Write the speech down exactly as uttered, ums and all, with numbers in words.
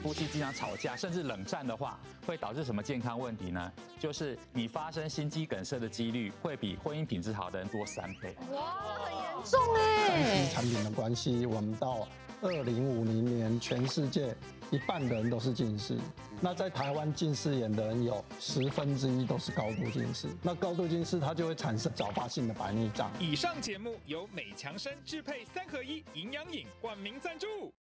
夫妻经常吵架，甚至冷战的话，会导致什么健康问题呢？就是你发生心肌梗塞的几率会比婚姻品质好的人多三倍。 哇，很严重哎！ 三 C 产品的关系，我们到二零五零年，全世界一半的人都是近视。那在台湾近视眼的人有十分之一都是高度近视。那高度近视它就会产生早发性的白内障。 以上节目由美强生智配三合一营养饮冠名赞助。